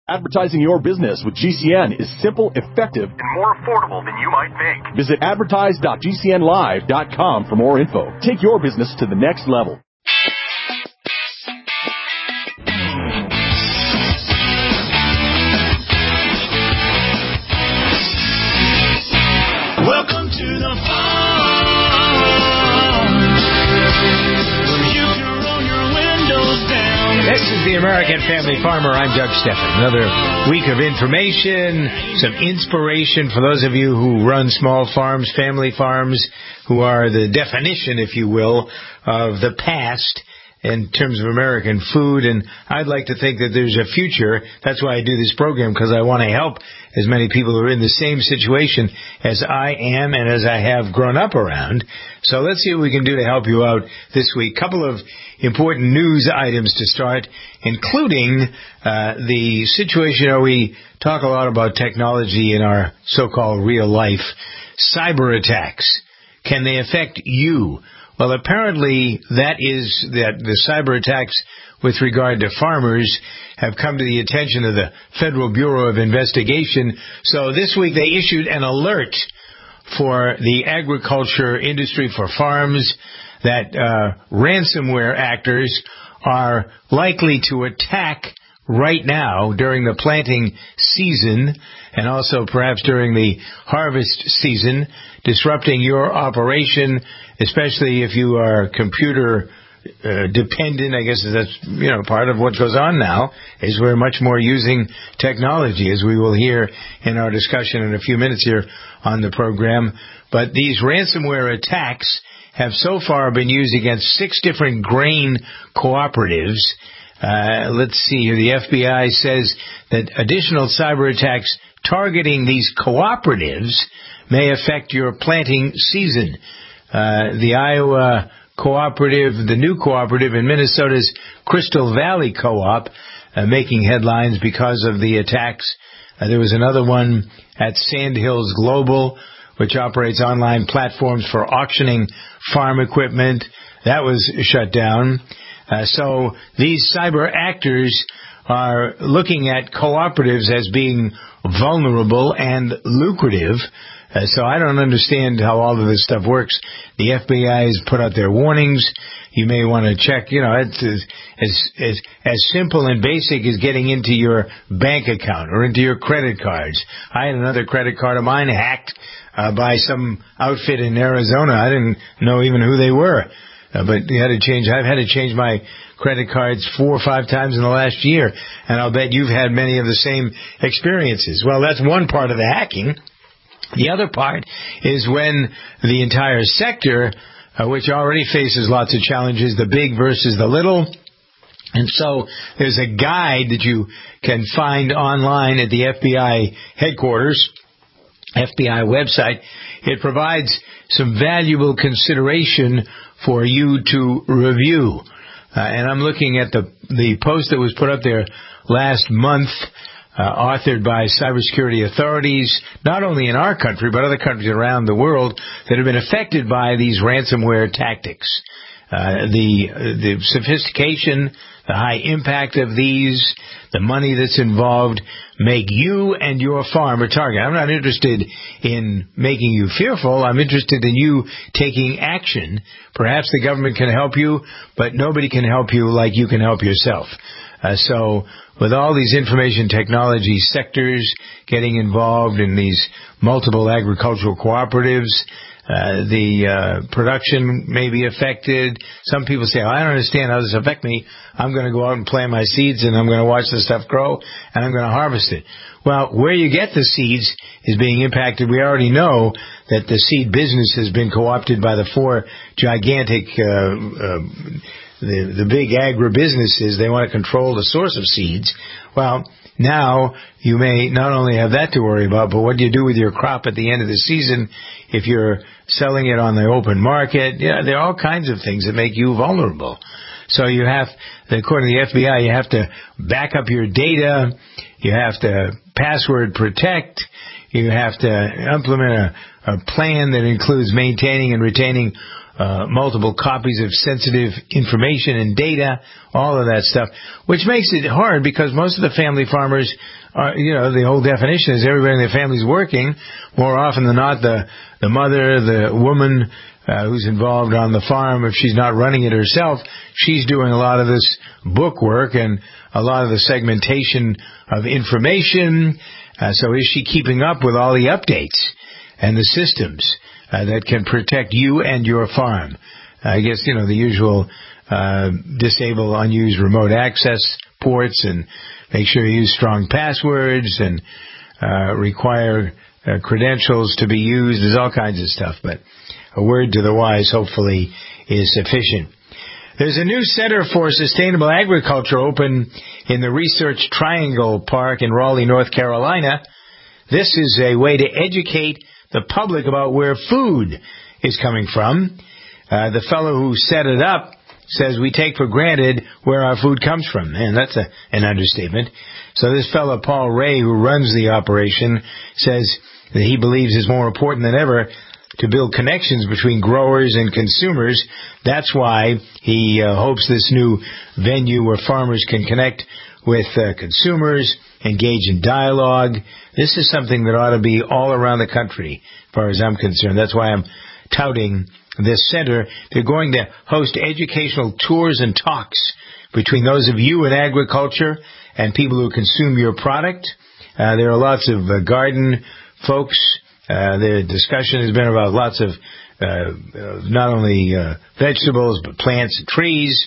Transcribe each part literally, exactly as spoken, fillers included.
Advertising your business with G C N is simple, effective, and more affordable than you might think. Visit advertise dot g c n live dot com for more info. Take your business to the next level. Welcome to the farm, where you can roll your windows down. This is the American Family Farmer. I'm Doug Steffen. Another week of information, some inspiration for those of you who run small farms, family farms, who are the definition, if you will, of the past in terms of American food. And I'd like to think that there's a future. That's why I do this program, because I want to help as many people who are in the same situation as I am and as I have grown up around. So let's see what we can do to help you out this week. Couple of important news items to start, including uh, the situation where we talk a lot about technology in our so-called real life. Cyber attacks. Can they affect you? Well, apparently that is that the cyber attacks with regard to farmers have come to the attention of the Federal Bureau of Investigation. So this week they issued an alert for the agriculture industry, for farms, that uh, ransomware actors are likely to attack right now during the planting season and also perhaps during the harvest season, disrupting your operation, especially if you are computer uh, dependent. I guess that's, you know, part of what goes on now is we're much more using technology, as we will hear in our discussion in a few minutes here on the program. But these ransomware attacks have so far been used against six different grain cooperatives. Uh, let's see here. The F B I says that additional cyber attacks targeting these cooperatives may affect your planting season. Uh, the Iowa cooperative, the new cooperative in Minnesota's Crystal Valley Co-op, uh, making headlines because of the attacks. Uh, there was another one at Sandhills Global, which operates online platforms for auctioning farm equipment. That was shut down. Uh, so these cyber actors are looking at cooperatives as being vulnerable and lucrative. Uh, so I don't understand how all of this stuff works. The F B I has put out their warnings. You may want to check, you know, it's as, as, as simple and basic as getting into your bank account or into your credit cards. I had another credit card of mine hacked uh, by some outfit in Arizona. I didn't know even who they were. Uh, but you had to change. I've had to change my credit cards four or five times in the last year, and I'll bet you've had many of the same experiences. Well, that's one part of the hacking. The other part is when the entire sector, uh, which already faces lots of challenges, the big versus the little. And so there's a guide that you can find online at the F B I headquarters, F B I website. It provides some valuable consideration for you to review. Uh, and I'm looking at the the post that was put up there last month, uh, authored by cybersecurity authorities, not only in our country, but other countries around the world that have been affected by these ransomware tactics. Uh, the the sophistication, the high impact of these, the money that's involved, make you and your farm a target. I'm not interested in making you fearful. I'm interested in you taking action. Perhaps the government can help you, but nobody can help you like you can help yourself. Uh, so with all these information technology sectors getting involved in these multiple agricultural cooperatives, Uh, the uh, production may be affected. Some people say, oh, I don't understand how this affects me. I'm going to go out and plant my seeds, and I'm going to watch the stuff grow, and I'm going to harvest it. Well, where you get the seeds is being impacted. We already know that the seed business has been co-opted by the four gigantic, uh, uh, the, the big agribusinesses. They want to control the source of seeds. Well, now you may not only have that to worry about, but what do you do with your crop at the end of the season if you're selling it on the open market? Yeah, there are all kinds of things that make you vulnerable. So you have, according to the F B I, you have to back up your data, you have to password protect, you have to implement a, a plan that includes maintaining and retaining uh, multiple copies of sensitive information and data, all of that stuff, which makes it hard because most of the family farmers are, you know, the whole definition is everybody in their family's working. More often than not, the, the mother, the woman uh, who's involved on the farm, if she's not running it herself, she's doing a lot of this book work and a lot of the segmentation of information. Uh, so is she keeping up with all the updates and the systems uh, that can protect you and your farm? I guess, you know, the usual uh, disable unused remote access ports and make sure you use strong passwords and uh, require uh, credentials to be used. There's all kinds of stuff, but a word to the wise hopefully is sufficient. There's a new Center for Sustainable Agriculture open in the Research Triangle Park in Raleigh, North Carolina. This is a way to educate the public about where food is coming from. Uh, the fellow who set it up says we take for granted where our food comes from. Man, that's a, an understatement. So this fellow, Paul Ray, who runs the operation, says that he believes it's more important than ever to build connections between growers and consumers. That's why he uh, hopes this new venue where farmers can connect with uh, consumers, engage in dialogue. This is something that ought to be all around the country, as far as I'm concerned. That's why I'm touting this center. They're going to host educational tours and talks between those of you in agriculture and people who consume your product. Uh, there are lots of uh, garden folks. Uh, the discussion has been about lots of uh, uh, not only uh, vegetables but plants and trees.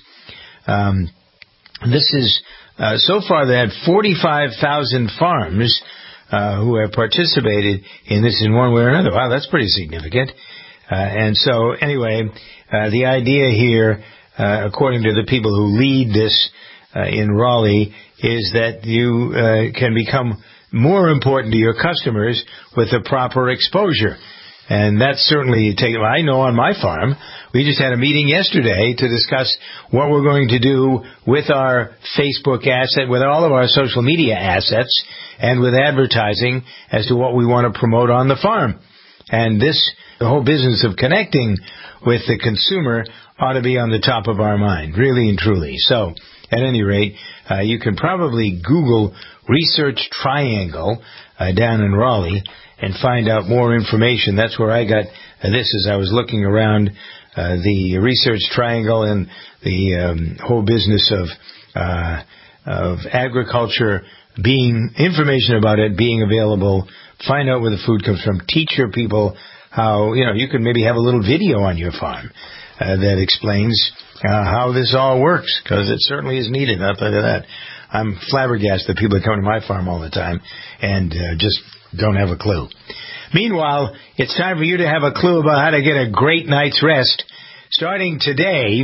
Um, this is uh, so far they had forty-five thousand farms uh, who have participated in this in one way or another. Wow, that's pretty significant. Uh, and so anyway, uh, the idea here, uh, according to the people who lead this uh, in Raleigh, is that you uh, can become more important to your customers with the proper exposure. And that's certainly taken. I know on my farm, we just had a meeting yesterday to discuss what we're going to do with our Facebook asset, with all of our social media assets, and with advertising as to what we want to promote on the farm. And this, the whole business of connecting with the consumer ought to be on the top of our mind, really and truly. So, at any rate, uh, you can probably Google Research Triangle uh, down in Raleigh and find out more information. That's where I got uh, this as I was looking around uh, the Research Triangle and the um, whole business of uh, of agriculture, being information about it being available. Find out where the food comes from. Teach your people how, you know, you can maybe have a little video on your farm uh, that explains uh, how this all works, because it certainly is needed. I'll tell you that. I'm flabbergasted that people come to my farm all the time and uh, just don't have a clue. Meanwhile, it's time for you to have a clue about how to get a great night's rest. Starting today,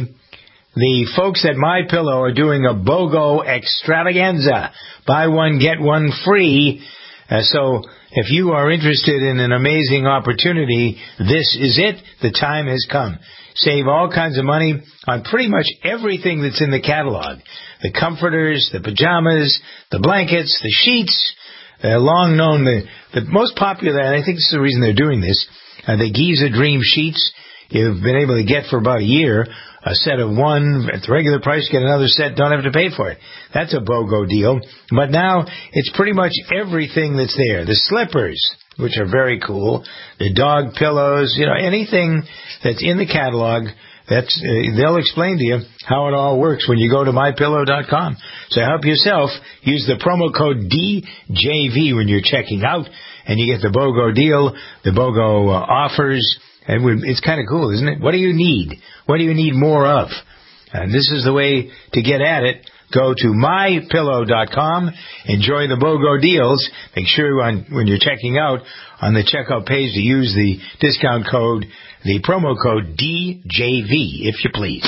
the folks at MyPillow are doing a BOGO extravaganza. Buy one, get one free. Uh, so if you are interested in an amazing opportunity, this is it. The time has come. Save all kinds of money on pretty much everything that's in the catalog. The comforters, the pajamas, the blankets, the sheets. Uh, long known, the, the most popular, and I think this is the reason they're doing this, uh, the Giza Dream sheets. You've been able to get for about a year a set of one at the regular price, get another set, don't have to pay for it. That's a BOGO deal. But now it's pretty much everything that's there. The slippers, which are very cool, the dog pillows, you know, anything that's in the catalog, that's uh, they'll explain to you how it all works when you go to my pillow dot com. So help yourself. Use the promo code D J V when you're checking out, and you get the BOGO deal, the BOGO uh, offers. And it's kind of cool, isn't it? What do you need? What do you need more of? And this is the way to get at it. Go to my pillow dot com. Enjoy the BOGO deals. Make sure on, when you're checking out on the checkout page to use the discount code, the promo code D J V, if you please.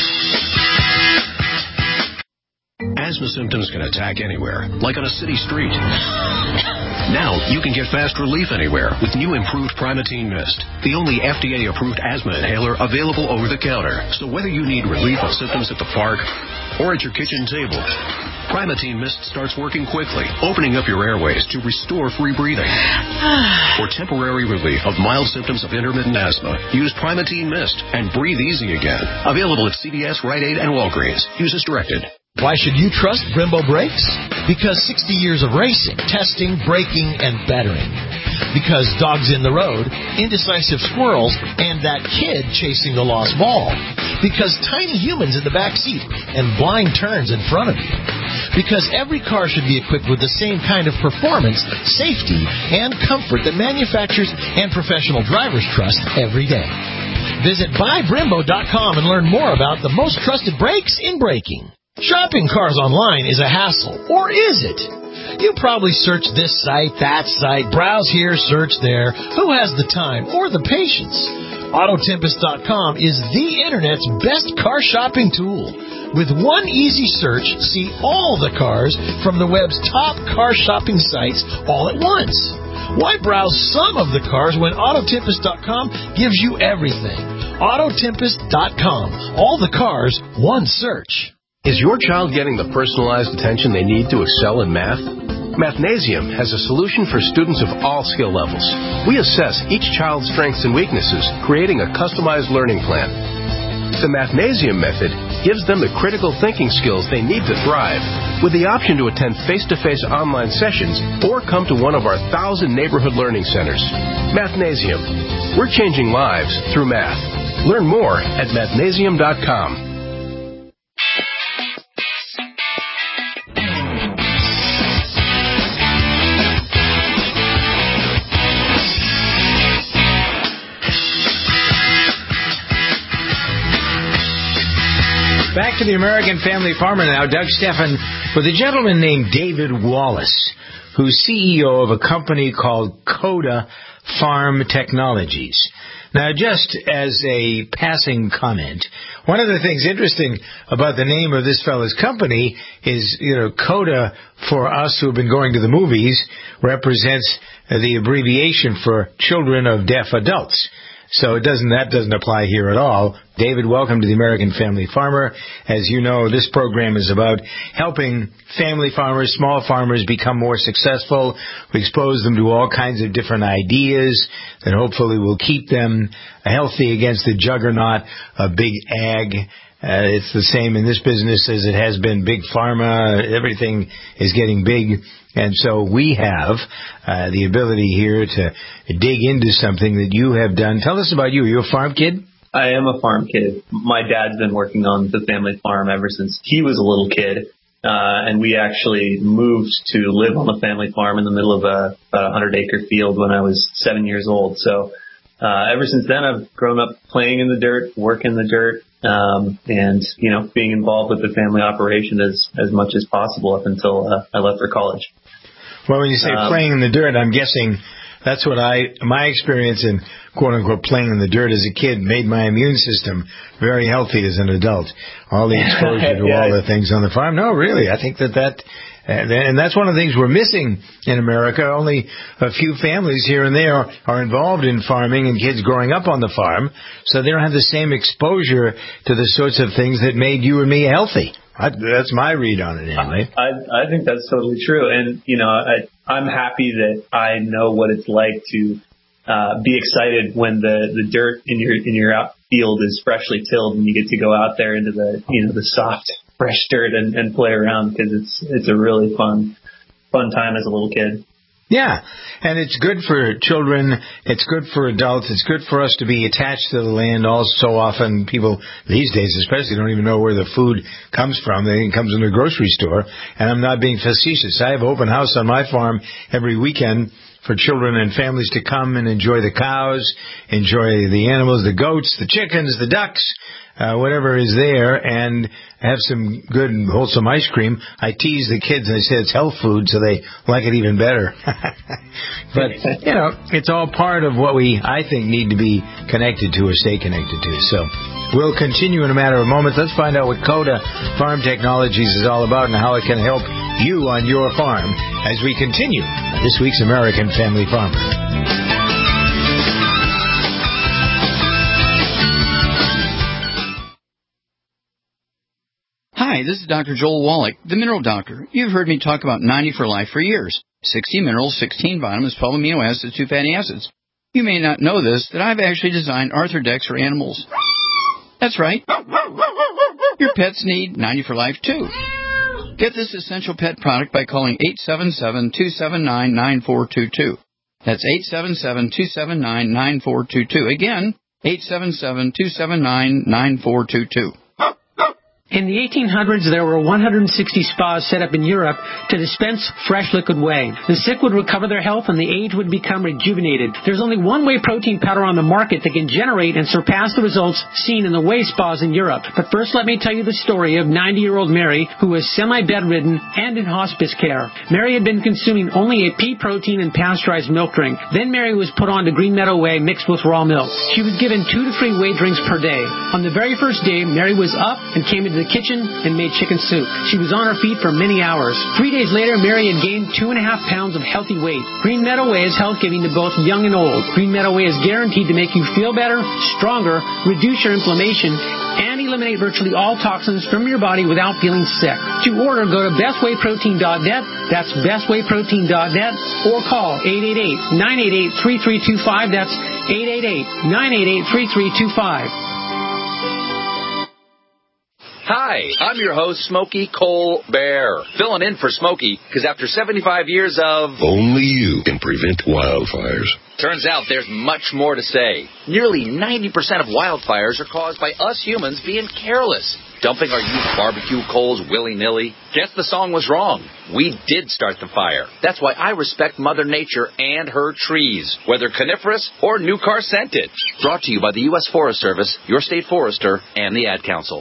Asthma symptoms can attack anywhere, like on a city street. Now you can get fast relief anywhere with new improved Primatene Mist, the only F D A-approved asthma inhaler available over the counter. So whether you need relief of symptoms at the park or at your kitchen table. Primatene Mist starts working quickly, opening up your airways to restore free breathing. For temporary relief of mild symptoms of intermittent asthma, use Primatene Mist and breathe easy again. Available at C V S, Rite Aid, and Walgreens. Use as directed. Why should you trust Brembo brakes? Because sixty years of racing, testing, braking, and bettering. Because dogs in the road, indecisive squirrels, and that kid chasing the lost ball. Because tiny humans in the back seat and blind turns in front of you. Because every car should be equipped with the same kind of performance, safety, and comfort that manufacturers and professional drivers trust every day. Visit buy brembo dot com and learn more about the most trusted brakes in braking. Shopping cars online is a hassle, or is it? You probably search this site, that site, browse here, search there. Who has the time or the patience? Auto Tempest dot com is the Internet's best car shopping tool. With one easy search, see all the cars from the web's top car shopping sites all at once. Why browse some of the cars when Auto Tempest dot com gives you everything? Auto Tempest dot com. All the cars, one search. Is your child getting the personalized attention they need to excel in math? Mathnasium has a solution for students of all skill levels. We assess each child's strengths and weaknesses, creating a customized learning plan. The Mathnasium method gives them the critical thinking skills they need to thrive, with the option to attend face-to-face online sessions or come to one of our thousand neighborhood learning centers. Mathnasium. We're changing lives through math. Learn more at mathnasium dot com. Back to the American Family Farmer now. Doug Stephan with a gentleman named David Wallace, who's C E O of a company called Coda Farm Technologies. Now, just as a passing comment, one of the things interesting about the name of this fellow's company is, you know, Coda, for us who have been going to the movies, represents the abbreviation for Children of Deaf Adults. So it doesn't, that doesn't apply here at all. David, welcome to the American Family Farmer. As you know, this program is about helping family farmers, small farmers, become more successful. We expose them to all kinds of different ideas that hopefully will keep them healthy against the juggernaut of big ag. Uh, it's the same in this business as it has been big pharma. Everything is getting big. And so we have uh, the ability here to dig into something that you have done. Tell us about you. Are you a farm kid? I am a farm kid. My dad's been working on the family farm ever since he was a little kid. Uh, and we actually moved to live on the family farm in the middle of a, a hundred acre field when I was seven years old. So uh, ever since then, I've grown up playing in the dirt, working the dirt, um, and, you know, being involved with the family operation as, as much as possible up until uh, I left for college. Well, when you say um, playing in the dirt, I'm guessing that's what I, my experience in quote-unquote playing in the dirt as a kid made my immune system very healthy as an adult. All the exposure to yeah. all the things on the farm. No, really, I think that that, and that's one of the things we're missing in America. Only a few families here and there are involved in farming and kids growing up on the farm, so they don't have the same exposure to the sorts of things that made you and me healthy. I, that's my read on it, anyway. I, I think that's totally true. And, you know, I, I'm happy that I know what it's like to uh, be excited when the, the dirt in your in your outfield is freshly tilled and you get to go out there into the, you know, the soft, fresh dirt and, and play around, because it's it's a really fun, fun time as a little kid. Yeah, and it's good for children, it's good for adults, it's good for us to be attached to the land. All so often people these days especially don't even know where the food comes from. It comes in the grocery store, and I'm not being facetious. I have open house on my farm every weekend for children and families to come and enjoy the cows, enjoy the animals, the goats, the chickens, the ducks, uh, whatever is there, and have some good and wholesome ice cream. I tease the kids and I say it's health food, so they like it even better. But, you know, it's all part of what we, I think, need to be connected to or stay connected to. So we'll continue in a matter of moments. Let's find out what Coda Farm Technologies is all about and how it can help you on your farm as we continue this week's American Family Farmer. Hi, Hi, this is Doctor Joel Wallach, the Mineral Doctor. You've heard me talk about ninety for Life for years. sixty minerals, sixteen vitamins, twelve amino acids, two fatty acids. You may not know this, that I've actually designed Arthrodex for animals. That's right. Your pets need ninety for Life, too. Get this essential pet product by calling eight seven seven, two seven nine, nine four two two. That's eight seven seven, two seven nine, nine four two two. Again, eight seven seven, two seven nine, nine four two two. In the eighteen hundreds, there were one hundred sixty spas set up in Europe to dispense fresh liquid whey. The sick would recover their health and the aged would become rejuvenated. There's only one whey protein powder on the market that can generate and surpass the results seen in the whey spas in Europe. But first, let me tell you the story of ninety-year-old Mary, who was semi-bedridden and in hospice care. Mary had been consuming only a pea protein and pasteurized milk drink. Then Mary was put on to Green Meadow Whey mixed with raw milk. She was given two to three whey drinks per day. On the very first day, Mary was up and came into the kitchen and made chicken soup. She was on her feet for many hours. Three days later, Mary had gained two and a half pounds of healthy weight. Green Meadow Whey is health-giving to both young and old. Green Meadow Whey is guaranteed to make you feel better, stronger, reduce your inflammation, and eliminate virtually all toxins from your body without feeling sick. To order, go to best whey protein dot net. That's best whey protein dot net, or call eight eight eight, nine eight eight, three three two five. That's eight eight eight, nine eight eight, three three two five. Hi, I'm your host, Smokey Colbert, filling in for Smokey, because after seventy-five years of... Only you can prevent wildfires. Turns out there's much more to say. Nearly ninety percent of wildfires are caused by us humans being careless, dumping our used barbecue coals willy-nilly. Guess the song was wrong. We did start the fire. That's why I respect Mother Nature and her trees, whether coniferous or new car scented. Brought to you by the U S Forest Service, your state forester, and the Ad Council.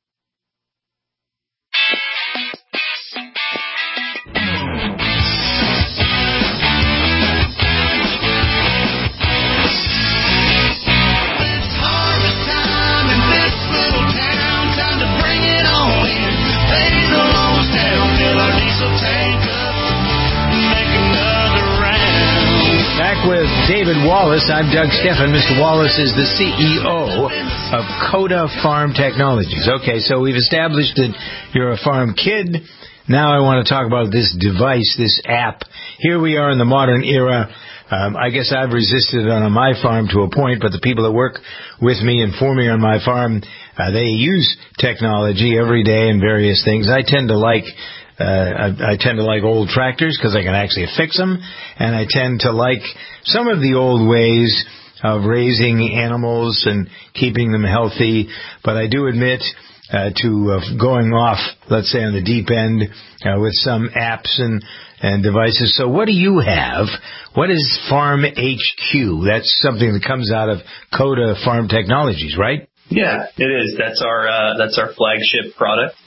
Back with David Wallace. I'm Doug Stephan. Mister Wallace is the C E O of Coda Farm Technologies. Okay, so we've established that you're a farm kid. Now I want to talk about this device, this app. Here we are in the modern era. Um, I guess I've resisted it on my farm to a point, but the people that work with me and for me on my farm, uh, they use technology every day and various things. I tend to like Uh, I, I tend to like old tractors because I can actually fix them, and I tend to like some of the old ways of raising animals and keeping them healthy, but I do admit uh, to uh, going off, let's say, on the deep end uh, with some apps and, and devices. So what do you have? What is Farm H Q? That's something that comes out of Coda Farm Technologies, right? Yeah, it is. That's our uh, that's our flagship product.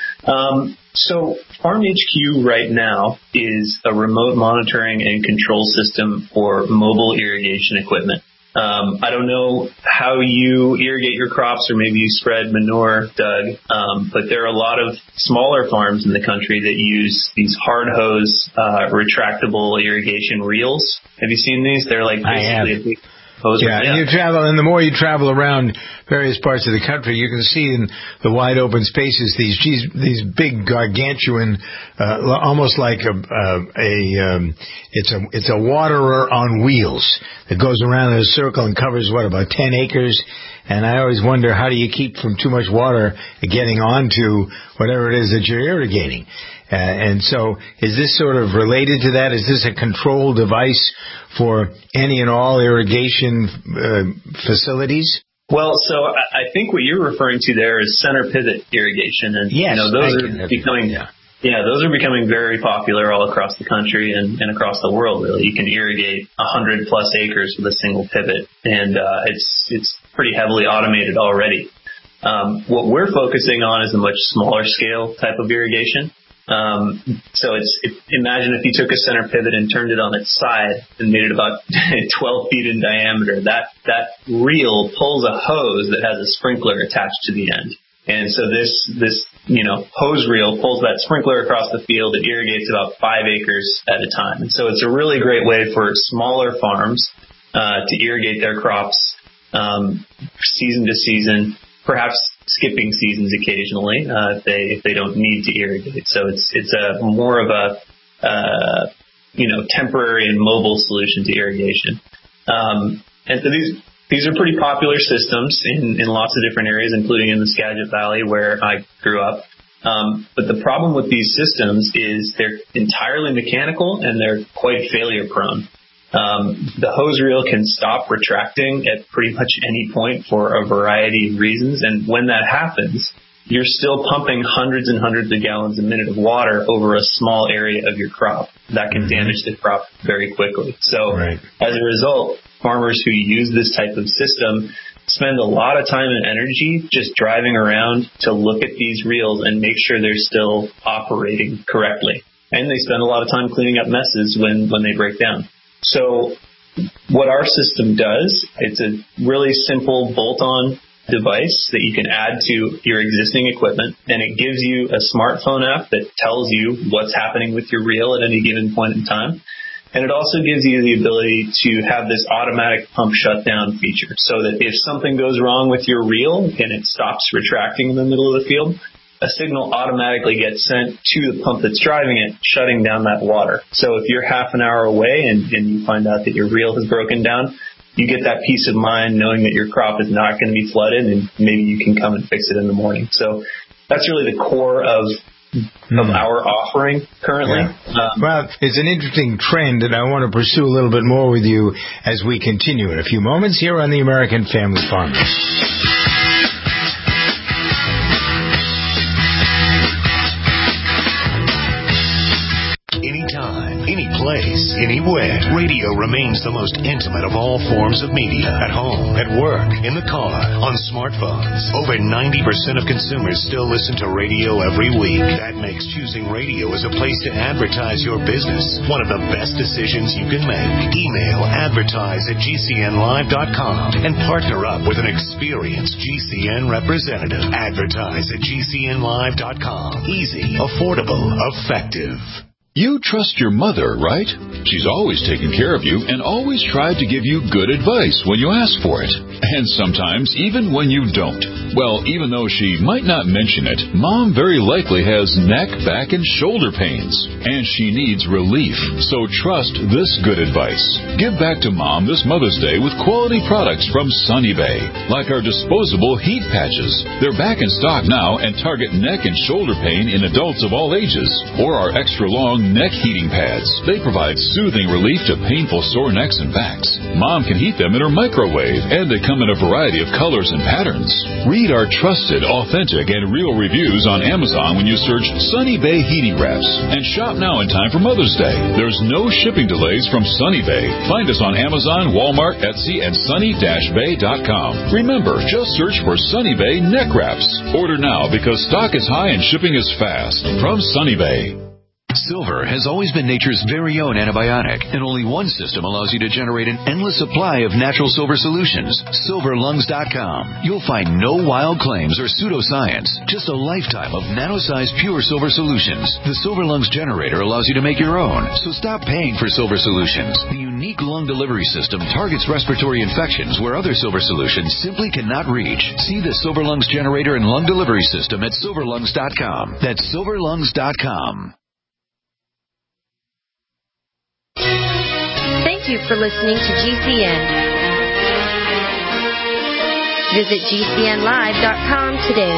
Um, so Farm H Q right now is a remote monitoring and control system for mobile irrigation equipment. Um, I don't know how you irrigate your crops or maybe you spread manure, Doug, um, but there are a lot of smaller farms in the country that use these hard hose, uh, retractable irrigation reels. Have you seen these? They're like basically a big hose. Yeah, and you travel, and the more you travel around various parts of the country, you can see in the wide open spaces these geez, these big gargantuan, uh, almost like a uh, a um, it's a it's a waterer on wheels that goes around in a circle and covers what, about ten acres. And I always wonder, how do you keep from too much water getting onto whatever it is that you're irrigating? Uh, and so is this sort of related to that? Is this a control device for any and all irrigation uh, facilities? Well, so I think what you're referring to there is center pivot irrigation. And, yes, you know, those are you. becoming, yeah. yeah, those are becoming very popular all across the country and, and across the world, really. You can irrigate one hundred plus acres with a single pivot, and uh, it's it's pretty heavily automated already. Um, what we're focusing on is a much smaller scale type of irrigation. Um, so it's, if, imagine if you took a center pivot and turned it on its side and made it about twelve feet in diameter. That, that reel pulls a hose that has a sprinkler attached to the end. And so this, this, you know, hose reel pulls that sprinkler across the field. It irrigates about five acres at a time. And so it's a really great way for smaller farms, uh, to irrigate their crops, um, season to season. Perhaps skipping seasons occasionally uh, if they if they don't need to irrigate. So it's it's a more of a uh, you know temporary and mobile solution to irrigation. Um, and so these these are pretty popular systems in, in lots of different areas, including in the Skagit Valley where I grew up. Um, but the problem with these systems is they're entirely mechanical and they're quite failure prone. Um, the hose reel can stop retracting at pretty much any point for a variety of reasons. And when that happens, you're still pumping hundreds and hundreds of gallons a minute of water over a small area of your crop. That can mm-hmm. damage the crop very quickly. So right. as a result, farmers who use this type of system spend a lot of time and energy just driving around to look at these reels and make sure they're still operating correctly. And they spend a lot of time cleaning up messes when, when they break down. So what our system does, it's a really simple bolt-on device that you can add to your existing equipment, and it gives you a smartphone app that tells you what's happening with your reel at any given point in time. And it also gives you the ability to have this automatic pump shutdown feature so that if something goes wrong with your reel and it stops retracting in the middle of the field, a signal automatically gets sent to the pump that's driving it, shutting down that water. So if you're half an hour away and, and you find out that your reel has broken down, you get that peace of mind knowing that your crop is not going to be flooded and maybe you can come and fix it in the morning. So that's really the core of of our offering currently. Yeah. Um, well, it's an interesting trend, and I want to pursue a little bit more with you as we continue in a few moments here on the American Family Farmer. Anytime, any place, anywhere, radio remains the most intimate of all forms of media. At home, at work, in the car, on smartphones. Over ninety percent of consumers still listen to radio every week. That makes choosing radio as a place to advertise your business one of the best decisions you can make. Email advertise at G C N live dot com and partner up with an experienced G C N representative. Advertise at G C N live dot com. Easy, affordable, effective. You trust your mother, right? She's always taken care of you and always tried to give you good advice when you ask for it. And sometimes even when you don't. Well, even though she might not mention it, Mom very likely has neck, back, and shoulder pains. And she needs relief. So trust this good advice. Give back to Mom this Mother's Day with quality products from Sunny Bay. Like our disposable heat patches. They're back in stock now and target neck and shoulder pain in adults of all ages. Or our extra long neck heating pads. They provide soothing relief to painful sore necks and backs. Mom can heat them in her microwave, and they come in a variety of colors and patterns. Read our trusted, authentic, and real reviews on Amazon when you search Sunny Bay Heating Wraps. And shop now in time for Mother's Day. There's no shipping delays from Sunny Bay. Find us on Amazon, Walmart, Etsy, and sunny dash bay dot com. Remember, just search for Sunny Bay Neck Wraps. Order now because stock is high and shipping is fast. From Sunny Bay. Silver has always been nature's very own antibiotic, and only one system allows you to generate an endless supply of natural silver solutions. silver lungs dot com. You'll find no wild claims or pseudoscience, just a lifetime of nano-sized pure silver solutions. The Silver Lungs generator allows you to make your own, so stop paying for silver solutions. The unique lung delivery system targets respiratory infections where other silver solutions simply cannot reach. See the Silver Lungs generator and lung delivery system at silver lungs dot com. That's silver lungs dot com. Thank you for listening to G C N. Visit G C N live dot com today.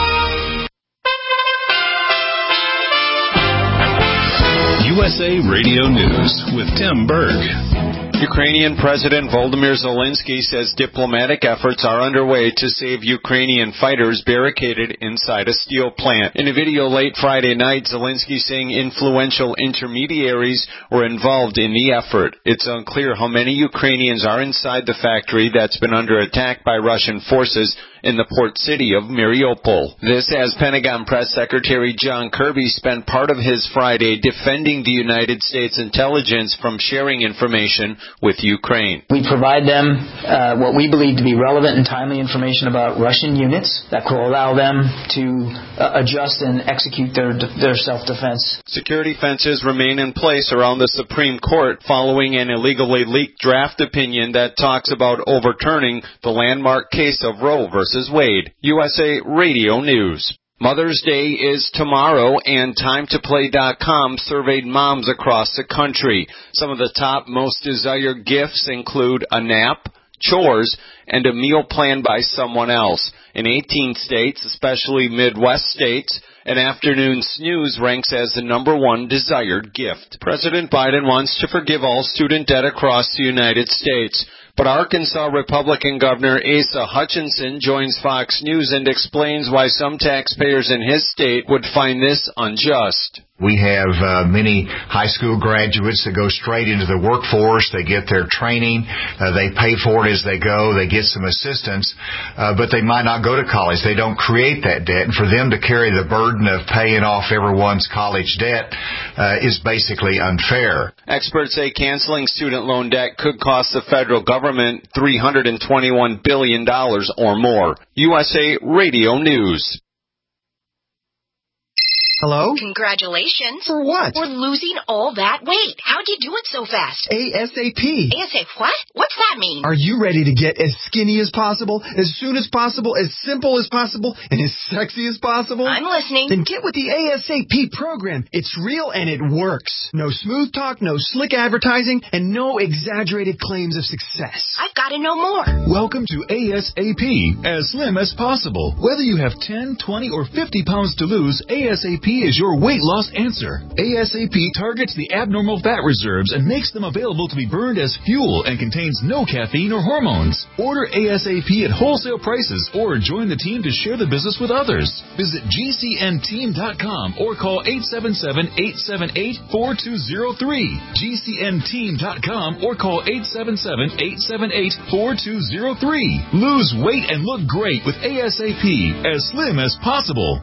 U S A Radio News with Tim Berg. Ukrainian President Volodymyr Zelensky says diplomatic efforts are underway to save Ukrainian fighters barricaded inside a steel plant. In a video late Friday night, Zelensky saying influential intermediaries were involved in the effort. It's unclear how many Ukrainians are inside the factory that's been under attack by Russian forces in the port city of Mariupol. This as Pentagon Press Secretary John Kirby spent part of his Friday defending the United States intelligence from sharing information with Ukraine. We provide them uh, what we believe to be relevant and timely information about Russian units that will allow them to uh, adjust and execute their their self-defense. Security fences remain in place around the Supreme Court following an illegally leaked draft opinion that talks about overturning the landmark case of Roe versus versus Wade, U S A Radio News. Mother's Day is tomorrow, and Time to Play dot com surveyed moms across the country. Some of the top most desired gifts include a nap, chores, and a meal planned by someone else. In eighteen states, especially Midwest states, an afternoon snooze ranks as the number one desired gift. President Biden wants to forgive all student debt across the United States. But Arkansas Republican Governor Asa Hutchinson joins Fox News and explains why some taxpayers in his state would find this unjust. We have uh, many high school graduates that go straight into the workforce. They get their training. Uh, they pay for it as they go. They get some assistance, uh, but they might not go to college. They don't create that debt. And for them to carry the burden of paying off everyone's college debt uh, is basically unfair. Experts say canceling student loan debt could cost the federal government three hundred twenty-one billion dollars or more. U S A Radio News. Hello? Congratulations. For what? For losing all that weight. How'd you do it so fast? ASAP. ASAP what? What's that mean? Are you ready to get as skinny as possible, as soon as possible, as simple as possible, and as sexy as possible? I'm listening. Then get with the ASAP program. It's real and it works. No smooth talk, no slick advertising, and no exaggerated claims of success. I've got to know more. Welcome to ASAP, as slim as possible. Whether you have ten, twenty, or fifty pounds to lose, ASAP is your weight loss answer. ASAP targets the abnormal fat reserves and makes them available to be burned as fuel and contains no caffeine or hormones. Order ASAP at wholesale prices or join the team to share the business with others. Visit G C N team dot com or call eight seven seven, eight seven eight, four two zero three. G C N team dot com or call eight seven seven, eight seven eight, four two zero three. Lose weight and look great with ASAP, as slim as possible.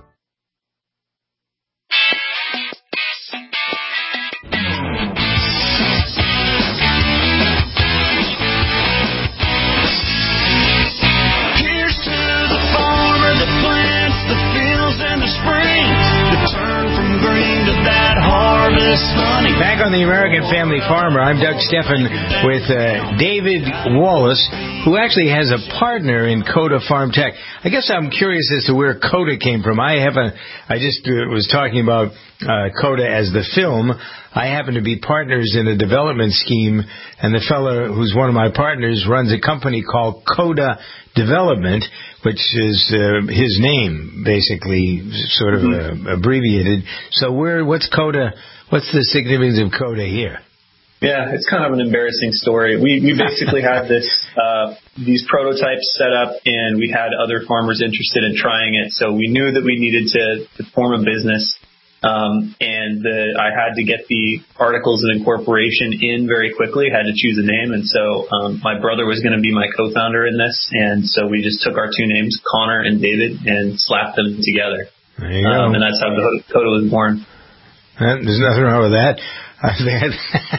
Back on the American Family Farmer, I'm Doug Steffen with uh, David Wallace, who actually has a partner in Coda Farm Tech. I guess I'm curious as to where Coda came from. I haven't. I just uh, was talking about uh, Coda as the film. I happen to be partners in a development scheme, and the fellow who's one of my partners runs a company called Coda Development, which is uh, his name, basically, sort of uh, abbreviated. So where? What's Coda? What's the significance of Coda here? Yeah, it's kind of an embarrassing story. We we basically had this uh, these prototypes set up, and we had other farmers interested in trying it. So we knew that we needed to, to form a business, um, and the, I had to get the articles of incorporation in very quickly. I had to choose a name, and so um, my brother was going to be my co-founder in this, and so we just took our two names, Connor and David, and slapped them together. There you um, go. And that's how Coda was born. Uh, there's nothing wrong with that. I think,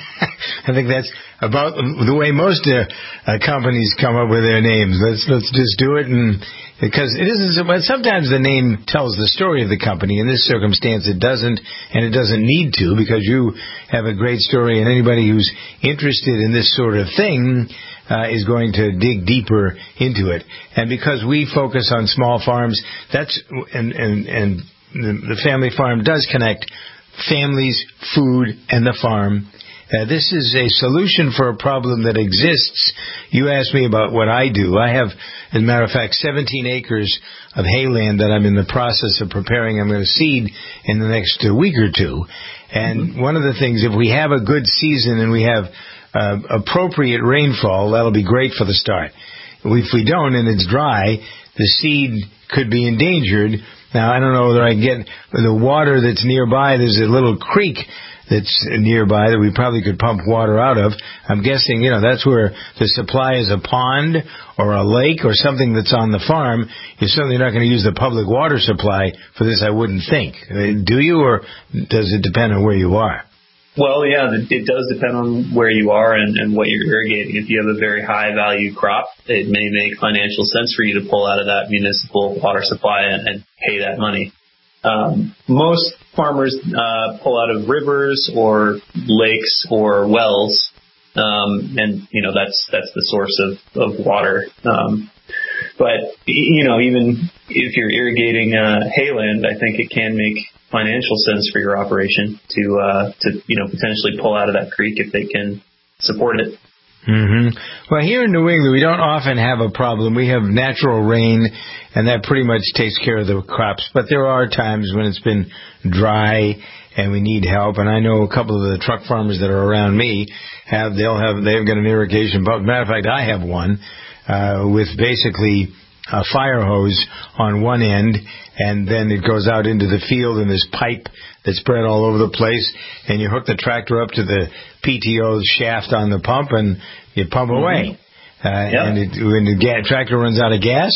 I think that's about the way most uh, uh, companies come up with their names. Let's let's just do it, and because it isn't. But sometimes the name tells the story of the company. In this circumstance, it doesn't, and it doesn't need to, because you have a great story, and anybody who's interested in this sort of thing uh, is going to dig deeper into it. And because we focus on small farms, that's and and and the, the family farm does connect families, food, and the farm. Uh, this is a solution for a problem that exists. You asked me about what I do. I have, as a matter of fact, seventeen acres of hayland that I'm in the process of preparing. I'm going to seed in the next uh, week or two. And mm-hmm. one of the things, if we have a good season and we have uh, appropriate rainfall, that'll be great for the start. If we don't and it's dry, the seed could be endangered. Now, I don't know whether I get the water that's nearby. There's a little creek that's nearby that we probably could pump water out of. I'm guessing, you know, that's where the supply is a pond or a lake or something that's on the farm. You're certainly not going to use the public water supply for this, I wouldn't think. Do you, or does it depend on where you are? Well, yeah, it does depend on where you are and, and what you're irrigating. If you have a very high-value crop, it may make financial sense for you to pull out of that municipal water supply and, and pay that money. Um, most farmers uh, pull out of rivers or lakes or wells, um, and you know that's that's the source of, of water. Um, but you know, even if you're irrigating uh, hayland, I think it can make financial sense for your operation to uh, to you know potentially pull out of that creek if they can support it. Mm-hmm. Well, here in New England, we don't often have a problem. We have natural rain, and that pretty much takes care of the crops. But there are times when it's been dry and we need help. And I know a couple of the truck farmers that are around me have they'll have they've got an irrigation pump. Matter of fact, I have one uh, with basically a fire hose on one end, and then it goes out into the field in this pipe that's spread all over the place, and you hook the tractor up to the P T O shaft on the pump, and you pump mm-hmm. away. Uh, yep. And it, when the ga- tractor runs out of gas,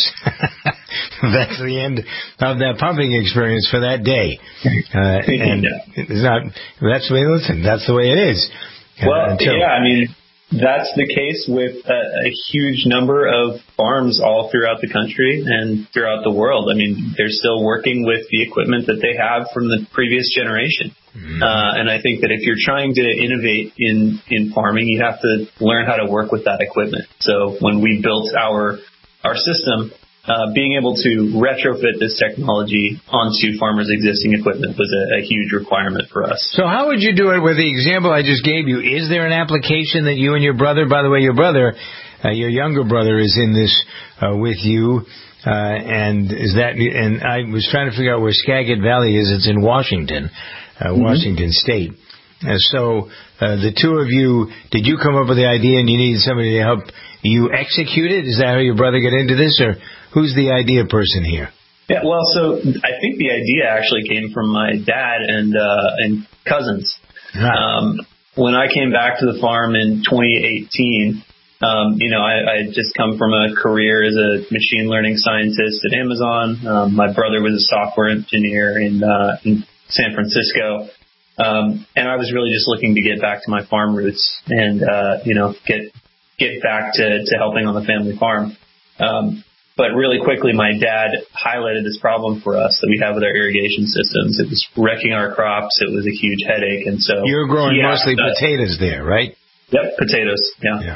that's the end of that pumping experience for that day. Uh, and yeah. it's not. That's the way. Listen, that's the way it is. Well, uh, until, yeah, I mean. That's the case with a, a huge number of farms all throughout the country and throughout the world. I mean, they're still working with the equipment that they have from the previous generation. Mm-hmm. Uh, and I think that if you're trying to innovate in, in farming, you have to learn how to work with that equipment. So when we built our, our system, Uh, being able to retrofit this technology onto farmers' existing equipment was a, a huge requirement for us. So how would you do it with the example I just gave you? Is there an application that you and your brother, by the way, your brother, uh, your younger brother is in this uh, with you, uh, and is that, and I was trying to figure out where Skagit Valley is. It's in Washington, uh, mm-hmm. Washington State. And so uh, the two of you, did you come up with the idea and you needed somebody to help you execute it? Is that how your brother got into this, or who's the idea person here? Yeah, well, so I think the idea actually came from my dad and uh, and cousins. Ah. Um, when I came back to the farm in twenty eighteen, um, you know, I, I had just come from a career as a machine learning scientist at Amazon. Um, my brother was a software engineer in, uh, in San Francisco. Um, and I was really just looking to get back to my farm roots and, uh, you know, get get back to, to helping on the family farm. Um, but really quickly, my dad highlighted this problem for us that we have with our irrigation systems. It was wrecking our crops. It was a huge headache. And so you're growing mostly potatoes there, right? Yep, potatoes. Yeah. yeah.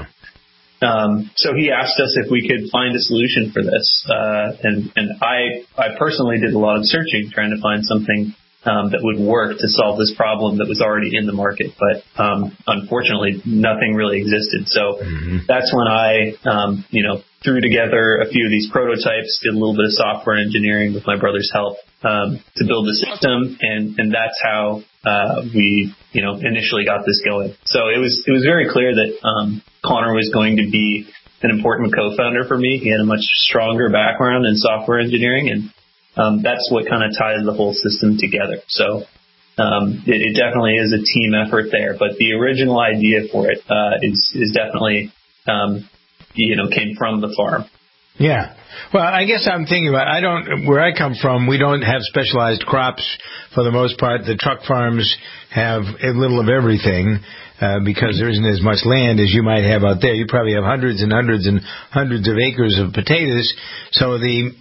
Um, so he asked us if we could find a solution for this. Uh, and, and I, I personally did a lot of searching, trying to find something Um, that would work to solve this problem that was already in the market. But um, unfortunately, nothing really existed. So mm-hmm. that's when I, um, you know, threw together a few of these prototypes, did a little bit of software engineering with my brother's help um, to build the system, and, and that's how uh, we, you know, initially got this going. So it was it was very clear that um, Connor was going to be an important co-founder for me. He had a much stronger background in software engineering, and Um, that's what kind of ties the whole system together. So um, it, it definitely is a team effort there. But the original idea for it uh, is is definitely um, you know came from the farm. Yeah. Well, I guess I'm thinking about I don't where I come from. We don't have specialized crops for the most part. The truck farms have a little of everything. Uh, because there isn't as much land as you might have out there. You probably have hundreds and hundreds and hundreds of acres of potatoes. So the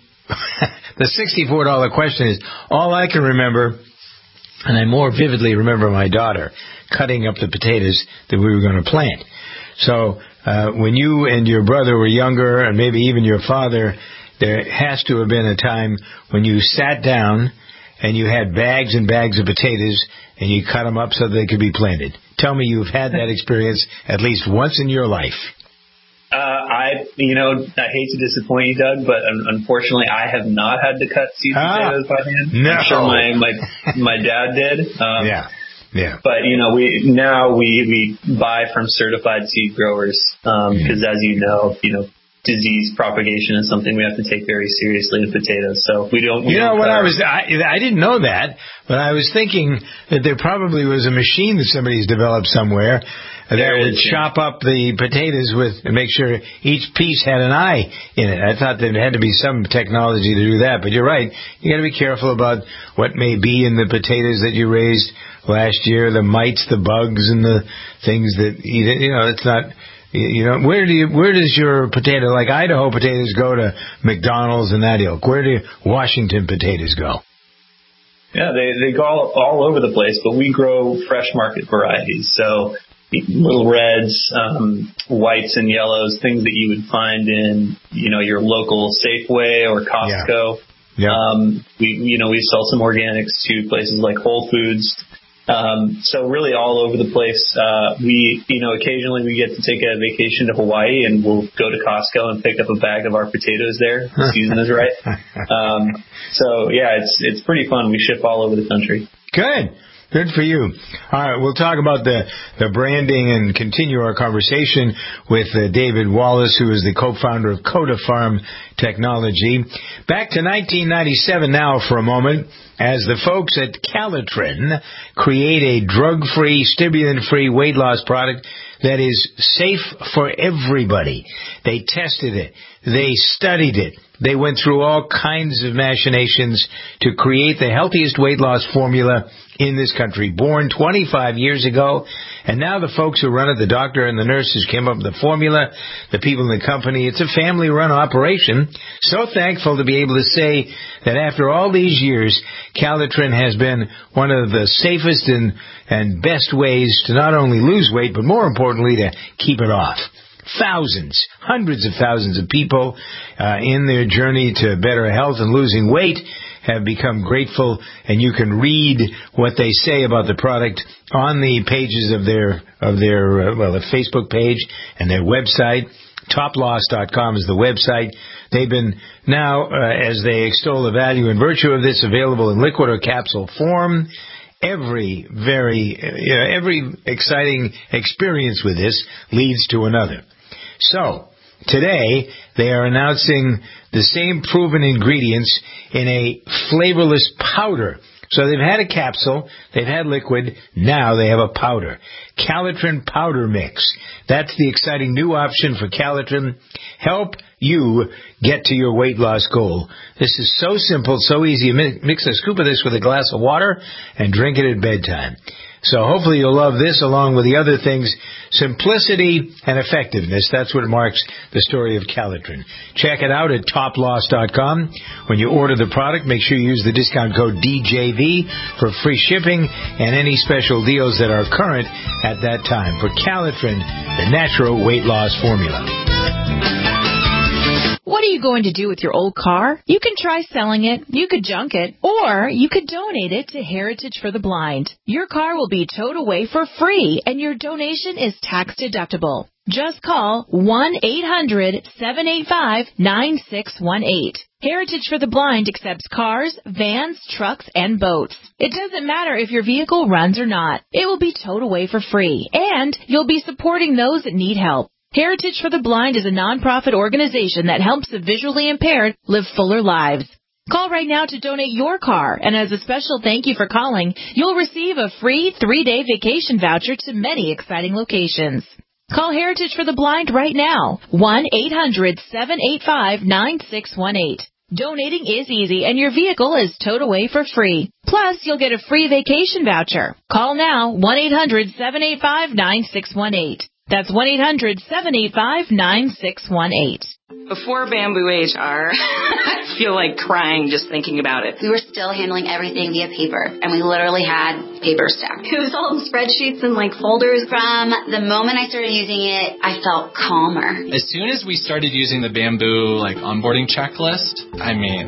the sixty-four dollars question is, all I can remember, and I more vividly remember my daughter cutting up the potatoes that we were going to plant. So uh, when you and your brother were younger, and maybe even your father, there has to have been a time when you sat down and you had bags and bags of potatoes and you cut them up so they could be planted. Tell me you've had that experience at least once in your life. Uh, I, you know, I hate to disappoint you, Doug, but um, unfortunately, I have not had to cut seed ah, potatoes by hand. No. I'm sure my my my dad did. Um, yeah, yeah. But you know, we now we we buy from certified seed growers because, um, mm. as you know, you know, disease propagation is something we have to take very seriously in potatoes. So we don't. We you know, don't when I was, I, I didn't know that, but I was thinking that there probably was a machine that somebody's developed somewhere that there would is, chop yeah. up the potatoes with and make sure each piece had an eye in it. I thought there had to be some technology to do that, but you're right. You got to be careful about what may be in the potatoes that you raised last year, the mites, the bugs, and the things that eat it. You know, it's not. You know, where do you, where does your potato, like Idaho potatoes, go to McDonald's and that ilk? Where do Washington potatoes go? Yeah, they they go all, all over the place, but we grow fresh market varieties. So, little reds, um, whites and yellows, things that you would find in, you know, your local Safeway or Costco. Yeah. Yeah. Um, we, you know, we sell some organics to places like Whole Foods. Um, so really all over the place. Uh, we, you know, occasionally we get to take a vacation to Hawaii and we'll go to Costco and pick up a bag of our potatoes there. The season is right. Um, so yeah, it's, it's pretty fun. We ship all over the country. Good. Good for you. All right, we'll talk about the, the branding and continue our conversation with uh, David Wallace, who is the co-founder of Coda Farm Technology. Back to nineteen ninety-seven now for a moment, as the folks at Calitrin create a drug-free, stimulant-free weight loss product that is safe for everybody. They tested it. They studied it. They went through all kinds of machinations to create the healthiest weight loss formula in this country, born twenty-five years ago. And now the folks who run it, the doctor and the nurses, came up with the formula, the people in the company. It's a family-run operation. So thankful to be able to say that after all these years, Calitrin has been one of the safest and, and best ways to not only lose weight, but more importantly, to keep it off. Thousands, hundreds of thousands of people uh, in their journey to better health and losing weight have become grateful, and you can read what they say about the product on the pages of their of their uh, well, the Facebook page and their website. Top Loss dot com is the website. They've been now, uh, as they extol the value and virtue of this, available in liquid or capsule form. Every very, you know, every exciting experience with this leads to another. So, today, they are announcing the same proven ingredients in a flavorless powder. So they've had a capsule, they've had liquid, now they have a powder. Calitrin Powder Mix. That's the exciting new option for Calitrin. Help you get to your weight loss goal. This is so simple, so easy. Mix a scoop of this with a glass of water and drink it at bedtime. So hopefully you'll love this along with the other things. Simplicity and effectiveness. That's what marks the story of Calitrin. Check it out at Top Loss dot com. When you order the product, make sure you use the discount code D J V for free shipping and any special deals that are current at that time. For Calitrin, the natural weight loss formula. What are you going to do with your old car? You can try selling it, you could junk it, or you could donate it to Heritage for the Blind. Your car will be towed away for free, and your donation is tax deductible. Just call one eight hundred seven eight five nine six one eight. Heritage for the Blind accepts cars, vans, trucks, and boats. It doesn't matter if your vehicle runs or not. It will be towed away for free, and you'll be supporting those that need help. Heritage for the Blind is a nonprofit organization that helps the visually impaired live fuller lives. Call right now to donate your car, and as a special thank you for calling, you'll receive a free three-day vacation voucher to many exciting locations. Call Heritage for the Blind right now, one eight hundred seven eight five nine six one eight. Donating is easy, and your vehicle is towed away for free. Plus, you'll get a free vacation voucher. Call now, one eight hundred seven eight five nine six one eight. That's one eight hundred seven eight five nine six one eight. Before Bamboo H R, I feel like crying just thinking about it. We were still handling everything via paper, and we literally had paper stacked. It was all in spreadsheets and like folders. From the moment I started using it, I felt calmer. As soon as we started using the Bamboo like onboarding checklist, I mean,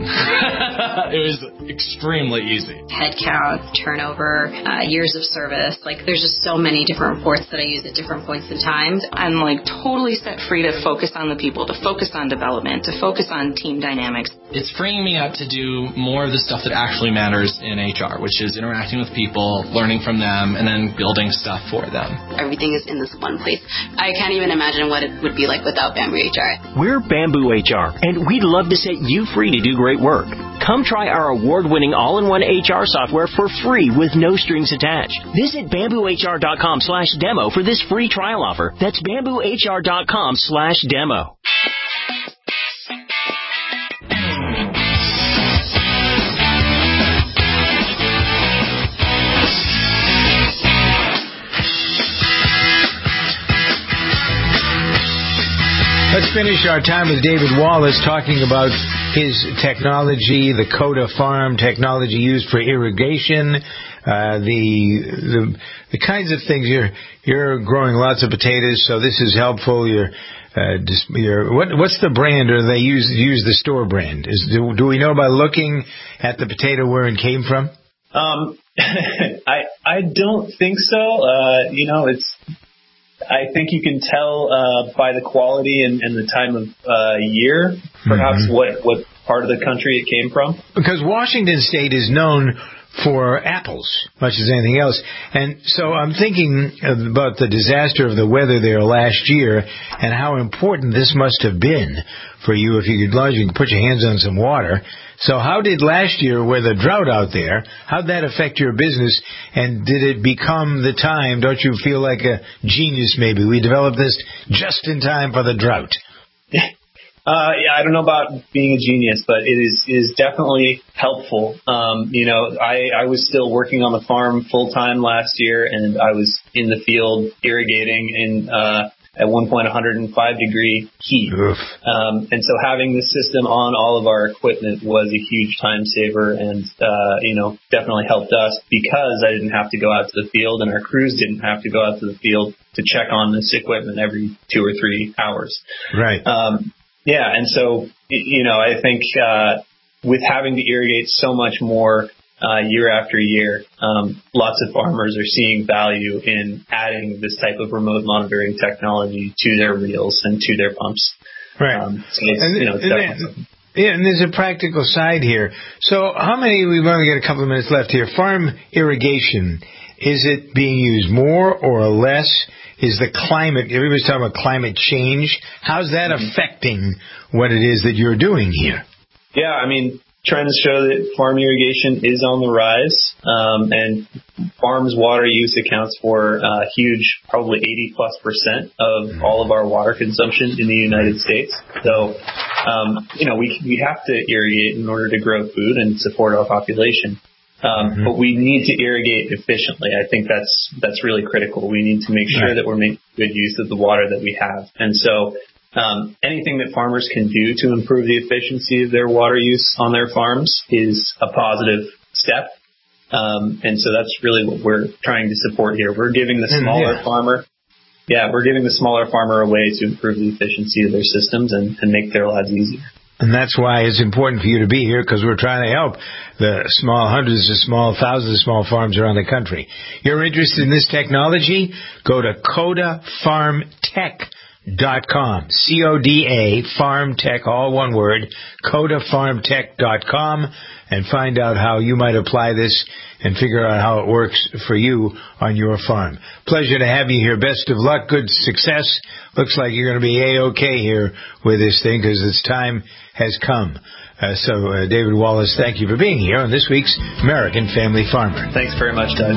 it was extremely easy. Head count, turnover, uh, years of service. Like there's just so many different reports that I use at different points in time. I'm like totally set free to focus on the people, to focus on development, to focus on team dynamics. It's freeing me up to do more of the stuff that actually matters in H R, which is interacting with people, learning from them, and then building stuff for them. Everything is in this one place. I can't even imagine what it would be like without Bamboo H R. We're Bamboo H R, and we'd love to set you free to do great work. Come try our award-winning all-in-one H R software for free with no strings attached. Visit bamboo h r dot com slash demo for this free trial offer. That's bamboo h r dot com slash demo. Let's finish our time with David Wallace talking about his technology, the Coda Farm technology used for irrigation, uh, the, the the kinds of things. You're you're growing lots of potatoes, so this is helpful. You're, uh, just, you're, what, what's the brand, or they use use the store brand? Is, do, do we know by looking at the potato where it came from? Um, I I don't think so. Uh, you know, it's. I think you can tell uh, by the quality and, and the time of uh, year, perhaps mm-hmm. what what part of the country it came from. Because Washington State is known for apples, much as anything else. And so I'm thinking about the disaster of the weather there last year and how important this must have been for you. If you could, as you could put your hands on some water. So how did last year, with the drought out there, how did that affect your business? And did it become the time, don't you feel like a genius maybe? We developed this just in time for the drought. Uh, yeah, I don't know about being a genius, but it is is definitely helpful. Um, you know, I, I was still working on the farm full time last year, and I was in the field irrigating in uh, at one point one hundred five degree heat. Um, and so having this system on all of our equipment was a huge time saver, and uh, you know, definitely helped us because I didn't have to go out to the field, and our crews didn't have to go out to the field to check on this equipment every two or three hours. Right. Um, Yeah, and so, you know, I think uh, with having to irrigate so much more uh, year after year, um, lots of farmers are seeing value in adding this type of remote monitoring technology to their reels and to their pumps. Right. Um, so it's, and, you know, it's and, definitely yeah, and there's a practical side here. So how many, we've only got a couple of minutes left here, farm irrigation, is it being used more or less? Is the climate, everybody's talking about climate change. How's that affecting what it is that you're doing here? Yeah, I mean, trends show that farm irrigation is on the rise, um, and farms' water use accounts for a huge, probably eighty plus percent of all of our water consumption in the United States. So, um, you know, we we have to irrigate in order to grow food and support our population. Um, mm-hmm. But we need to irrigate efficiently. I think that's that's really critical. We need to make sure right. that we're making good use of the water that we have. And so um, anything that farmers can do to improve the efficiency of their water use on their farms is a positive step. Um, and so that's really what we're trying to support here. We're giving the smaller yeah. farmer, yeah, we're giving the smaller farmer a way to improve the efficiency of their systems and, and make their lives easier. And that's why it's important for you to be here, because we're trying to help the small hundreds of small, thousands of small farms around the country. You're interested in this technology? Go to Coda Farm Tech dot com. C O D A, Farm Tech, all one word, Coda Farm Tech dot com, and find out how you might apply this and figure out how it works for you on your farm. Pleasure to have you here. Best of luck. Good success. Looks like you're going to be A-OK here with this thing, because its time has come. Uh, so, uh, David Wallace, thank you for being here on this week's American Family Farmer. Thanks very much, Doug.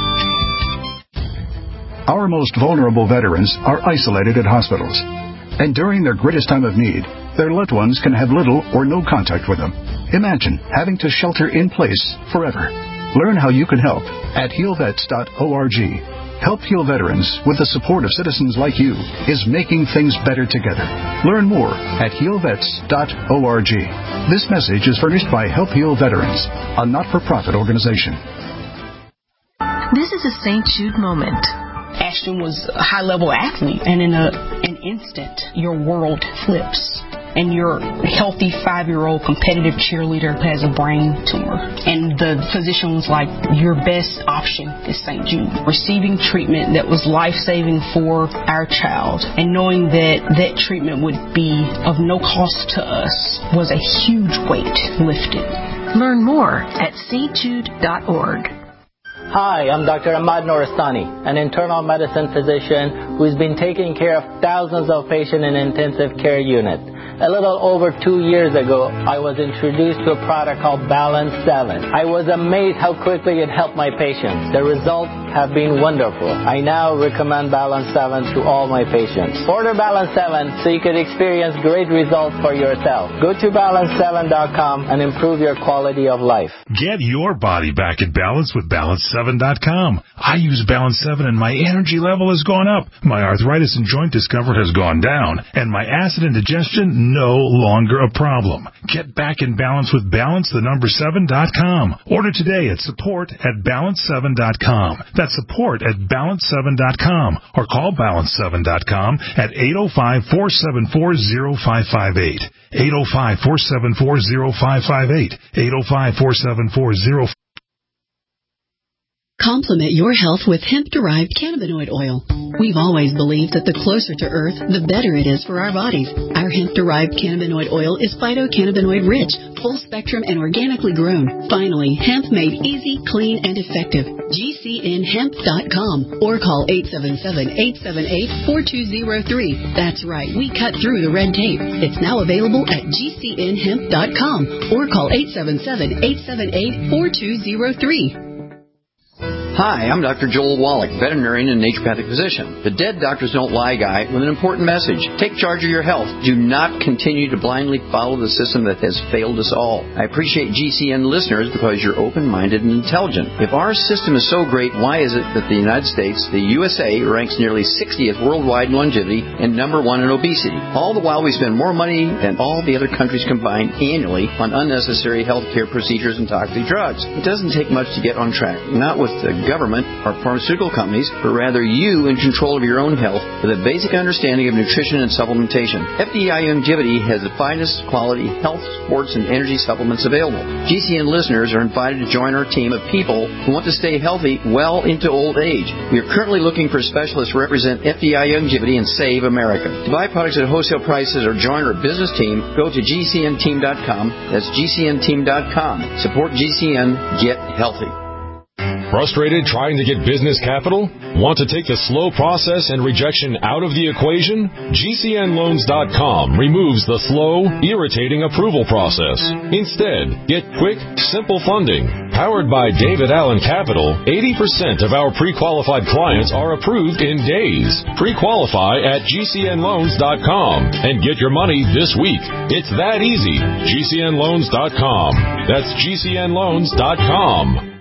Our most vulnerable veterans are isolated at hospitals, and during their greatest time of need, their loved ones can have little or no contact with them. Imagine having to shelter in place forever. Learn how you can help at heal vets dot org. Help Heal Veterans, with the support of citizens like you, is making things better together. Learn more at heal vets dot org. This message is furnished by Help Heal Veterans, a not-for-profit organization. This is a Saint Jude moment. Ashton was a high-level athlete, and in a, an instant, your world flips. And your healthy five-year-old competitive cheerleader has a brain tumor. And the physician was like, your best option is Saint Jude. Receiving treatment that was life-saving for our child, and knowing that that treatment would be of no cost to us, was a huge weight lifted. Learn more at saint jude dot org. Hi, I'm Doctor Ahmad Norastani, an internal medicine physician who's been taking care of thousands of patients in intensive care unit. A little over two years ago, I was introduced to a product called Balance seven. I was amazed how quickly it helped my patients. The results have been wonderful. I now recommend Balance seven to all my patients. Order Balance seven so you can experience great results for yourself. Go to balance seven dot com and improve your quality of life. Get your body back at balance with balance seven dot com. I use Balance seven and my energy level has gone up. My arthritis and joint discomfort has gone down, and my acid indigestion no longer a problem. Get back in balance with balance the number seven dot com. Order today at support at balance seven dot com. That's support at balance seven dot com or call balance seven dot com at eight oh five, four seven four, oh five five eight. eight oh five, four seven four, oh five five eight. eight oh five, four seven four, oh five five eight. Complement your health with hemp-derived cannabinoid oil. We've always believed that the closer to Earth, the better it is for our bodies. Our hemp-derived cannabinoid oil is phytocannabinoid-rich, full-spectrum, and organically grown. Finally, hemp made easy, clean, and effective. G C N hemp dot com or call eight seven seven, eight seven eight, four two zero three. That's right, we cut through the red tape. It's now available at G C N hemp dot com or call eight seven seven, eight seven eight, four two zero three. Hi, I'm Doctor Joel Wallach, veterinarian and naturopathic physician. The Dead Doctors Don't Lie guy with an important message. Take charge of your health. Do not continue to blindly follow the system that has failed us all. I appreciate G C N listeners because you're open-minded and intelligent. If our system is so great, why is it that the United States, the U S A, ranks nearly sixtieth worldwide in longevity and number one in obesity? All the while we spend more money than all the other countries combined annually on unnecessary health care procedures and toxic drugs. It doesn't take much to get on track. Not with the government or pharmaceutical companies, but rather you in control of your own health with a basic understanding of nutrition and supplementation. F D I Longevity has the finest quality health, sports, and energy supplements available. G C N listeners are invited to join our team of people who want to stay healthy well into old age. We are currently looking for specialists to represent F D I Longevity and Save America. To buy products at wholesale prices or join our business team, go to G C N team dot com. That's G C N team dot com. Support G C N. Get healthy. Frustrated trying to get business capital? Want to take the slow process and rejection out of the equation? G C N loans dot com removes the slow, irritating approval process. Instead, get quick, simple funding. Powered by David Allen Capital, eighty percent of our pre-qualified clients are approved in days. Pre-qualify at G C N loans dot com and get your money this week. It's that easy. G C N loans dot com. That's G C N loans dot com.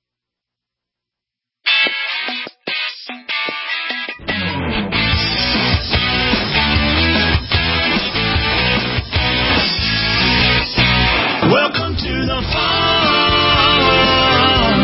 Welcome to the farm,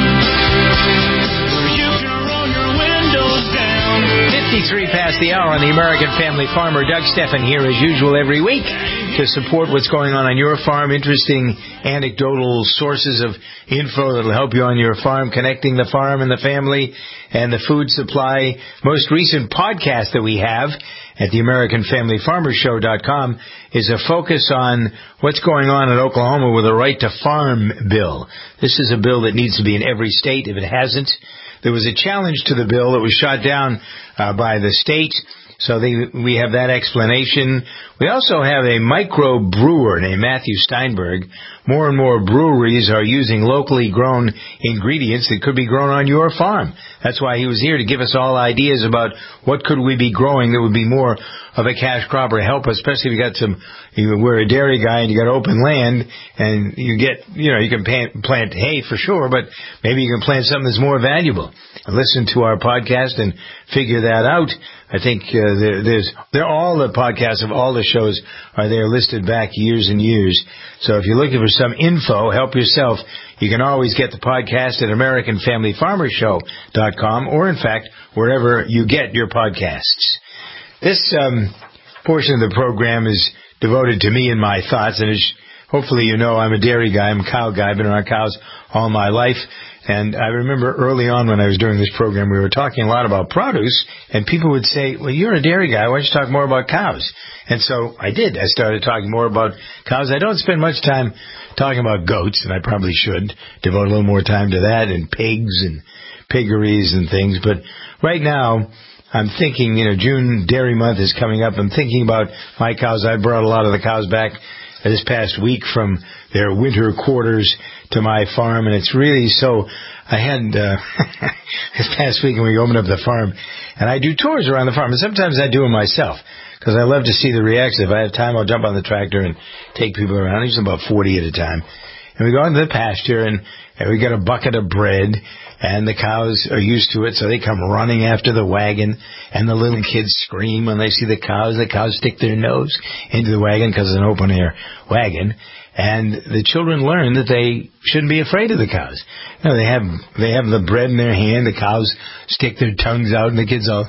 where you can roll your windows down. fifty-three past the hour on the American Family Farmer. Doug Steffen here as usual every week to support what's going on on your farm. Interesting anecdotal sources of info that will help you on your farm, connecting the farm and the family and the food supply. Most recent podcast that we have at the American Family Farmer Show dot com is a focus on what's going on in Oklahoma with the Right to Farm bill. This is a bill that needs to be in every state if it hasn't. There was a challenge to the bill that was shot down uh, by the state. So they, we have that explanation. We also have a micro brewer named Matthew Steinberg. More and more breweries are using locally grown ingredients that could be grown on your farm. That's why he was here, to give us all ideas about what could we be growing that would be more of a cash crop or help, especially if you got some, you we're a dairy guy and you got open land and you get, you know, you can plant, plant hay for sure, but maybe you can plant something that's more valuable. Listen to our podcast and figure that out. I think uh, there, there's they're all the podcasts of all the shows are there listed back years and years. So if you're looking for some info, help yourself. You can always get the podcast at American Family Farmer Show dot com or, in fact, wherever you get your podcasts. This um, portion of the program is devoted to me and my thoughts, and as hopefully you know, I'm a dairy guy. I'm a cow guy. I've been around cows all my life. And I remember early on when I was doing this program, we were talking a lot about produce, and people would say, well, you're a dairy guy. Why don't you talk more about cows? And so I did. I started talking more about cows. I don't spend much time talking about goats, and I probably should devote a little more time to that, and pigs and piggeries and things. But right now, I'm thinking, you know, June Dairy Month is coming up. I'm thinking about my cows. I brought a lot of the cows back this past week from their winter quarters to my farm, and it's really so. I had uh, this past week when we opened up the farm, and I do tours around the farm, and sometimes I do them myself because I love to see the reaction. If I have time, I'll jump on the tractor and take people around. Usually about forty at a time, and we go into the pasture, and, and we get a bucket of bread, And the cows are used to it, so they come running after the wagon, and the little kids scream when they see the cows. The cows stick their nose into the wagon because it's an open-air wagon, and the children learn that they shouldn't be afraid of the cows. You know, they have they have the bread in their hand, the cows stick their tongues out, and the kids all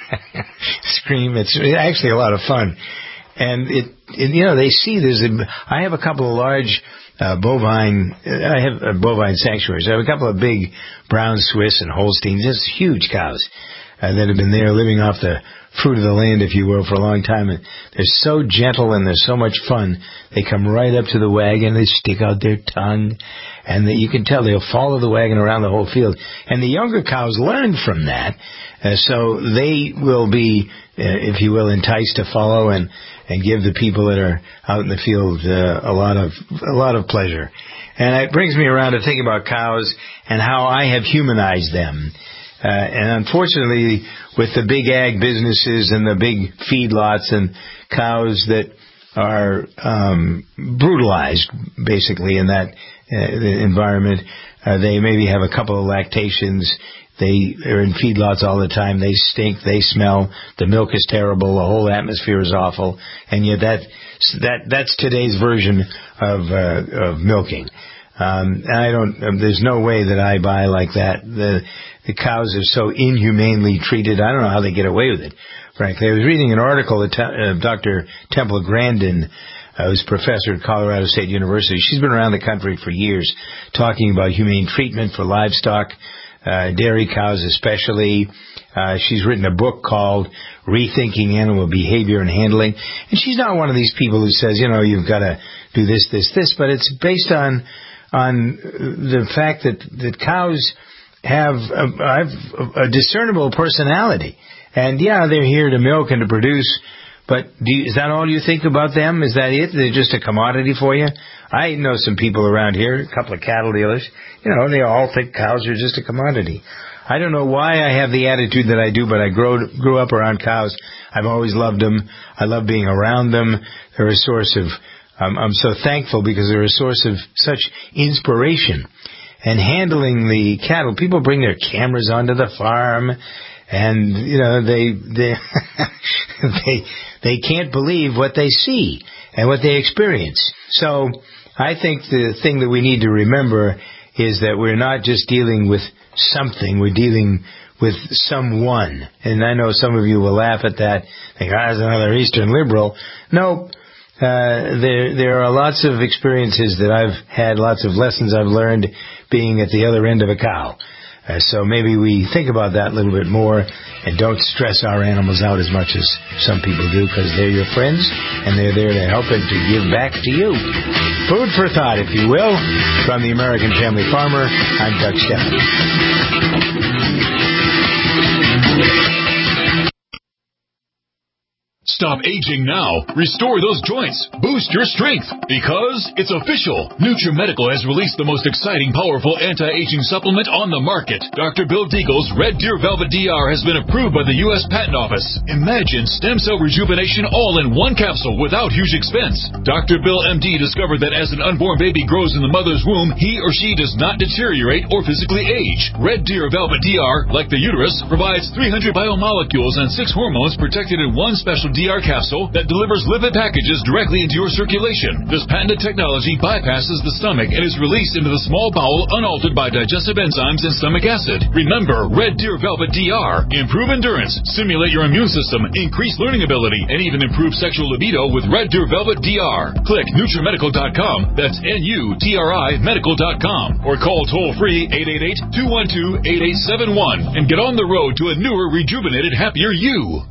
scream. It's actually a lot of fun. And, it, it you know, they see there's a, I have a couple of large Uh, bovine, I have uh, bovine sanctuaries. I have a couple of big brown Swiss and Holsteins, just huge cows uh, that have been there living off the fruit of the land, if you will, for a long time. And they're so gentle and they're so much fun. They come right up to the wagon, they stick out their tongue, and they, you can tell they'll follow the wagon around the whole field. And the younger cows learn from that, uh, so they will be, uh, if you will, enticed to follow and and give the people that are out in the field uh, a lot of a lot of pleasure. And it brings me around to think about cows and how I have humanized them. Uh, and unfortunately, with the big ag businesses and the big feedlots and cows that are um, brutalized, basically, in that uh, environment, uh, they maybe have a couple of lactations. They are in feedlots all the time. They stink. They smell. The milk is terrible. The whole atmosphere is awful. And yet that that that's today's version of uh, of milking. Um, and I don't. Um, there's no way that I buy like that. The the cows are so inhumanely treated. I don't know how they get away with it. Frankly, I was reading an article that uh, Doctor Temple Grandin, uh, who's professor at Colorado State University. She's been around the country for years talking about humane treatment for livestock. Uh, dairy cows especially. Uh, she's written a book called Rethinking Animal Behavior and Handling. And she's not one of these people who says, you know, you've got to do this, this, this, but it's based on on the fact that, that cows have a, have a discernible personality. And, yeah, they're here to milk and to produce, but do you, is that all you think about them? Is that it? They're just a commodity for you? I know some people around here, a couple of cattle dealers, you know, they all think cows are just a commodity. I don't know why I have the attitude that I do, but I grew, grew up around cows. I've always loved them. I love being around them. They're a source of, um, I'm so thankful because they're a source of such inspiration. And handling the cattle, people bring their cameras onto the farm, and, you know, they, they, they, they can't believe what they see and what they experience. So I think the thing that we need to remember is that we're not just dealing with something, we're dealing with someone. And I know some of you will laugh at that, think, ah, there's another Eastern liberal. No, uh, there, there are lots of experiences that I've had, lots of lessons I've learned being at the other end of a cow. Uh, so maybe we think about that a little bit more and don't stress our animals out as much as some people do, because they're your friends and they're there to help and to give back to you. Food for thought, if you will, from the American Family Farmer. I'm Doug Stephan. Stop aging now. Restore those joints. Boost your strength. Because it's official. NutriMedical has released the most exciting, powerful anti-aging supplement on the market. Doctor Bill Deagle's Red Deer Velvet D R has been approved by the U S Patent Office. Imagine stem cell rejuvenation all in one capsule without huge expense. Doctor Bill M D discovered that as an unborn baby grows in the mother's womb, he or she does not deteriorate or physically age. Red Deer Velvet D R, like the uterus, provides three hundred biomolecules and six hormones protected in one special D R capsule that delivers lipid packages directly into your circulation. This patented technology bypasses the stomach and is released into the small bowel unaltered by digestive enzymes and stomach acid. Remember, Red Deer Velvet D R. Improve endurance, stimulate your immune system, increase learning ability, and even improve sexual libido with Red Deer Velvet D R. Click NutriMedical dot com, that's N U T R I medical dot com, or call toll-free eight eight eight, two one two, eight eight seven one and get on the road to a newer, rejuvenated, happier you.